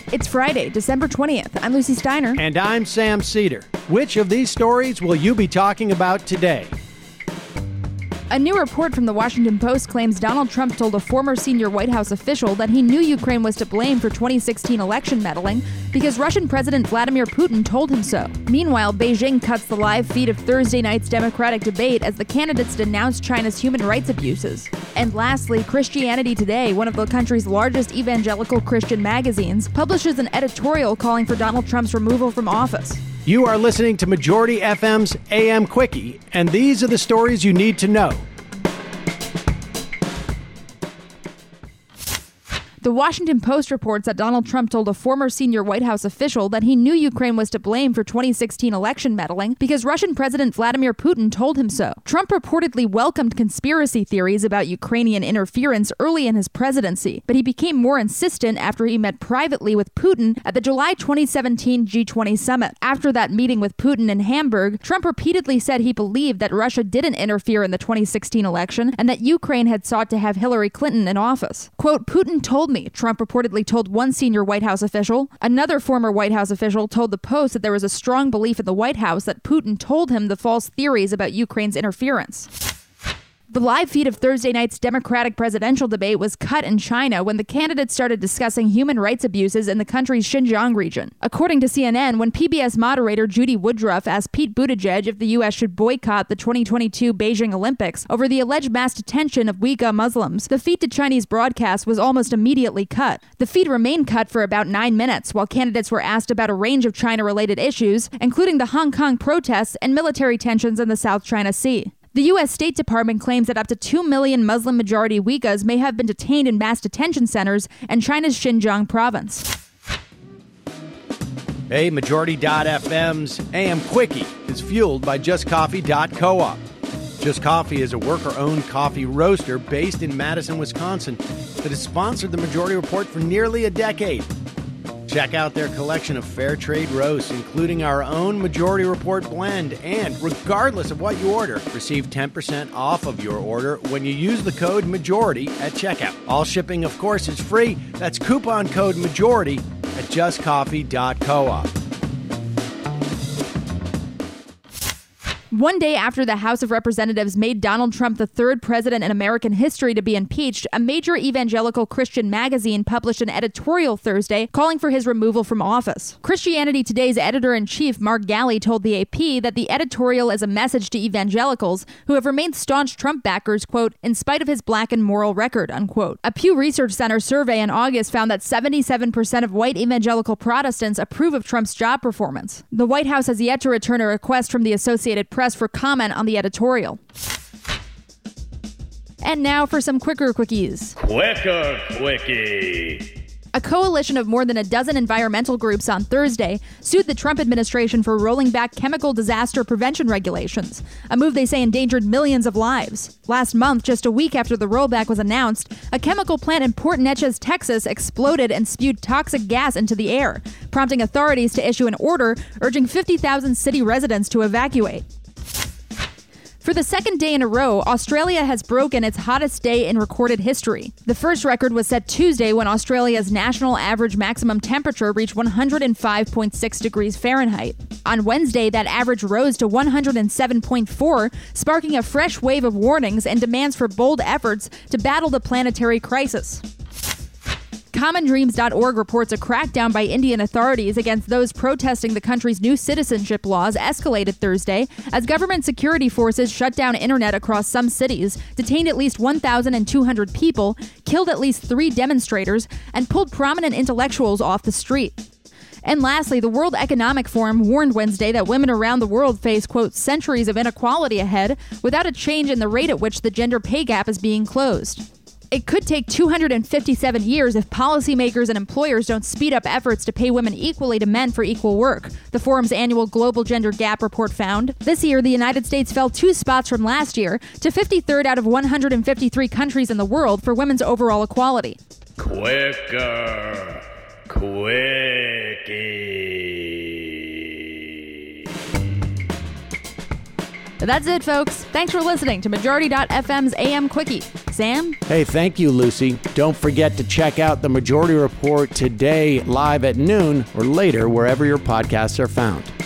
It's Friday, December 20th. I'm Lucy Steiner. And I'm Sam Cedar. Which of these stories will you be talking about today? A new report from the Washington Post claims Donald Trump told a former senior White House official that he knew Ukraine was to blame for 2016 election meddling because Russian President Vladimir Putin told him so. Meanwhile, Beijing cuts the live feed of Thursday night's Democratic debate as the candidates denounce China's human rights abuses. And lastly, Christianity Today, one of the country's largest evangelical Christian magazines, publishes an editorial calling for Donald Trump's removal from office. You are listening to Majority FM's AM Quickie, and these are the stories you need to know. The Washington Post reports that Donald Trump told a former senior White House official that he knew Ukraine was to blame for 2016 election meddling because Russian President Vladimir Putin told him so. Trump reportedly welcomed conspiracy theories about Ukrainian interference early in his presidency, but he became more insistent after he met privately with Putin at the July 2017 G20 summit. After that meeting with Putin in Hamburg, Trump repeatedly said he believed that Russia didn't interfere in the 2016 election and that Ukraine had sought to have Hillary Clinton in office. Quote, "Putin told me," Trump reportedly told one senior White House official. Another former White House official told the Post that there was a strong belief in the White House that Putin told him the false theories about Ukraine's interference. The live feed of Thursday night's Democratic presidential debate was cut in China when the candidates started discussing human rights abuses in the country's Xinjiang region. According to CNN, when PBS moderator Judy Woodruff asked Pete Buttigieg if the U.S. should boycott the 2022 Beijing Olympics over the alleged mass detention of Uyghur Muslims, the feed to Chinese broadcast was almost immediately cut. The feed remained cut for about 9 minutes while candidates were asked about a range of China-related issues, including the Hong Kong protests and military tensions in the South China Sea. The U.S. State Department claims that up to 2 million Muslim-majority Uyghurs may have been detained in mass detention centers in China's Xinjiang province. Hey, Majority.fm's AM Quickie is fueled by JustCoffee.coop. Just Coffee is a worker-owned coffee roaster based in Madison, Wisconsin, that has sponsored the Majority Report for nearly a decade. Check out their collection of fair trade roasts, including our own Majority Report blend, and regardless of what you order, receive 10% off of your order when you use the code MAJORITY at checkout. All shipping, of course, is free. That's coupon code MAJORITY at justcoffee.coop. One day after the House of Representatives made Donald Trump the third president in American history to be impeached, a major evangelical Christian magazine published an editorial Thursday calling for his removal from office. Christianity Today's editor-in-chief, Mark Galli, told the AP that the editorial is a message to evangelicals who have remained staunch Trump backers, quote, in spite of his blackened moral record, unquote. A Pew Research Center survey in August found that 77% of white evangelical Protestants approve of Trump's job performance. The White House has yet to return a request from the Associated Press for comment on the editorial. And now for some quicker quickies. Quicker quickie. A coalition of more than a dozen environmental groups on Thursday sued the Trump administration for rolling back chemical disaster prevention regulations, a move they say endangered millions of lives. Last month, just a week after the rollback was announced, a chemical plant in Port Neches, Texas exploded and spewed toxic gas into the air, prompting authorities to issue an order urging 50,000 city residents to evacuate. For the second day in a row, Australia has broken its hottest day in recorded history. The first record was set Tuesday when Australia's national average maximum temperature reached 105.6 degrees Fahrenheit. On Wednesday, that average rose to 107.4, sparking a fresh wave of warnings and demands for bold efforts to battle the planetary crisis. CommonDreams.org reports a crackdown by Indian authorities against those protesting the country's new citizenship laws escalated Thursday as government security forces shut down internet across some cities, detained at least 1,200 people, killed at least 3 demonstrators, and pulled prominent intellectuals off the street. And lastly, the World Economic Forum warned Wednesday that women around the world face, quote, centuries of inequality ahead without a change in the rate at which the gender pay gap is being closed. It could take 257 years if policymakers and employers don't speed up efforts to pay women equally to men for equal work, the forum's annual Global Gender Gap report found. This year, the United States fell 2 spots from last year to 53rd out of 153 countries in the world for women's overall equality. Quicker Quickie. But that's it, folks. Thanks for listening to Majority.fm's AM Quickie. Sam? Hey, thank you, Lucy. Don't forget to check out the Majority Report today live at noon or later wherever your podcasts are found.